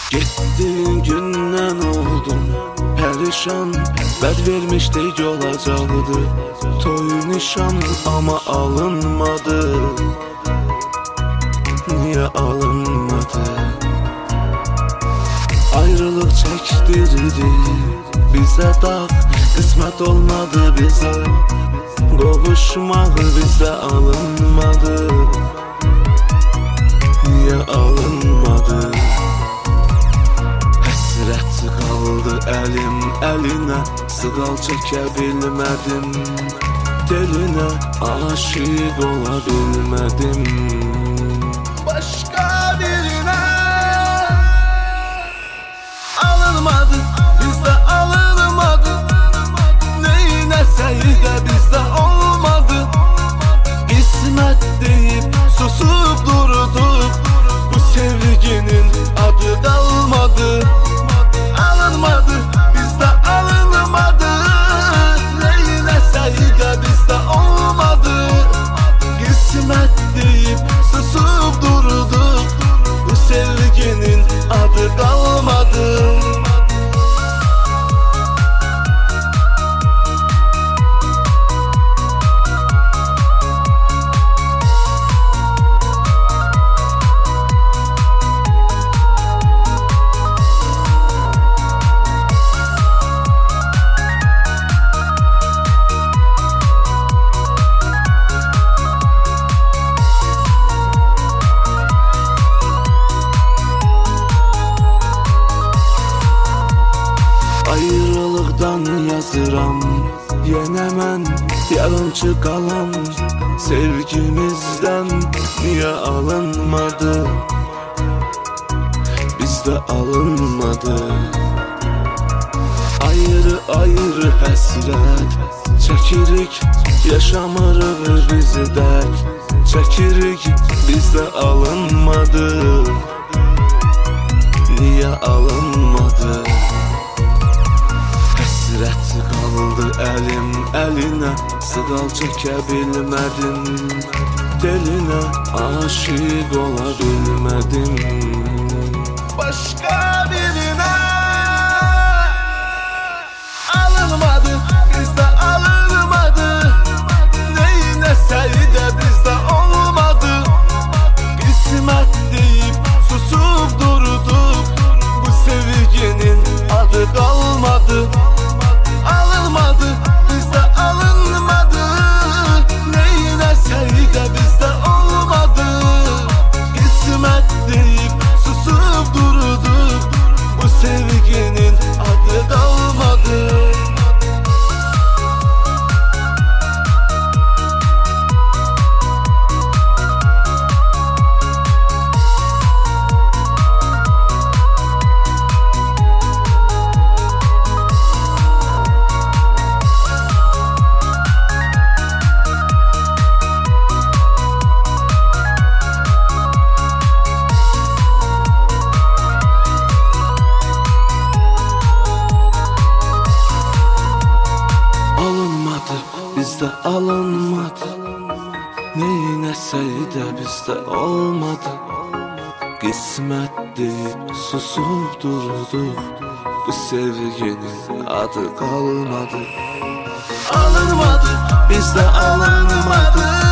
Gittiğin günden oldum perişan. Bəd vermişdik olacaqdı toy nişan, ama alınmadı. Niye alınmadı? Ayrılık çektirdi bize dağ, kısmet olmadı bize. Qovuşmaq bizə alınmadı. Niye alınmadı? Həsrət qaldı əlim əlinə, sığal çəkə bilmədim. Delinə aşiq ola bilmədim. Başqa birinə alınmadı, bizdə alınmadı. Neynəsək də bizdə olmadı. Qismət deyib susub durduk, bu sevginin adı qalmadı. Alınmadı, bizdə alınmadı. Neynəsək də bizdə olmadı. Qismət deyib susub durduk, bu sevginin adı qalmadı. Ayrılıqdan yazıram yenə mən, yarımçı qalan sevgimizdən. Niyə alınmadı? Bizdə alınmadı. Ayrı ayrı həsrət çəkirik, yaşamırıq bizi dərd çəkirik. Bizdə alınmadı. Niyə alınmadı? Həsrət qaldı əlim əlinə, sığal çəkə bilmədim. Delinə aşiq ola bilmədim. Başqa birinə alınmadı, bizdə alınmadı. Neynəsək də bizdə olmadı. Qismət deyib susub durduk, bu sevginin adı qalmadı. Alınmadı, bizdə alınmadı. Neynəsək də bizdə olmadı. Qismət deyib susub durduk, bu sevginin adı qalmadı. Bizdə alınmadı. Neynəsək də bizdə olmadı. Qismət deyib susub durduk, bu sevginin adı qalmadı. Alınmadı, bizdə alınmadı.